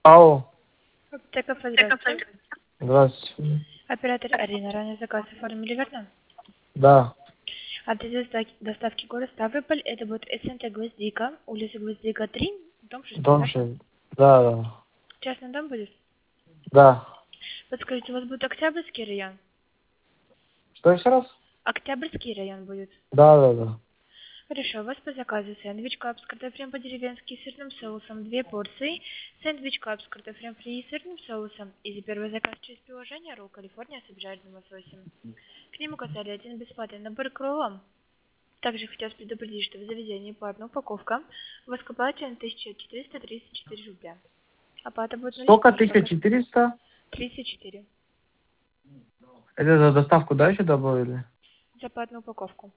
Алло. Аптека, здравствуйте. Здравствуйте. Оператор Арина, ранее заказ оформили, верно? Да. Адрес доставки город Ставрополь, это будет СНТ Гвоздика, улица Гвоздика 3, дом 6, Дом верно? 6. Да, да. Частный дом будет? Да. Подскажите, у вас будет Октябрьский район? Что еще раз? Октябрьский район будет. Да, да, да. Хорошо, у вас по заказу сэндвич кап с картофелем по-деревенски с сырным соусом 2 порции, сэндвич кап с картофелем фри и сырным соусом, и за первый заказ через приложение ролл Калифорния с обжаренным лососем. К ним указали один бесплатный набор к роллам. Также хотелось предупредить, что в заведении платная упаковка. У вас к оплате на 1434 рубля. Оплата будет Сколько? наличными, только 1400? 34 Это за доставку, да, еще добавили? за платную упаковку.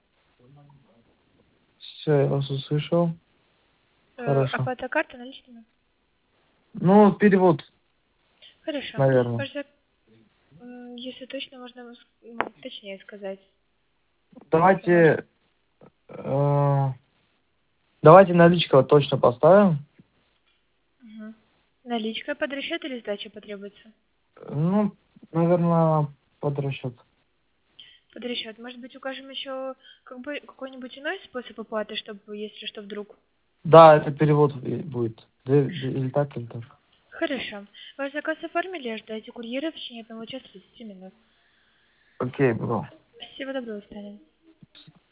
Все, я вас услышал. Хорошо. Оплата карты наличными? Ну, перевод, Хорошо. наверное. Ваш если точно, можно точнее сказать. Если можно. Давайте, давайте наличка вот точно поставим. Мгм. Наличка под расчет или сдача потребуется? Ну, наверное, под расчет. Под расчет. Может быть, укажем еще какой-нибудь иной способ оплаты, чтобы, если что, вдруг. Да, это перевод будет. Или так, или так. Хорошо. Ваш заказ оформили, ожидайте курьера в течение 1 часа 30 минут. Окей, бро. Всего доброго, Станин.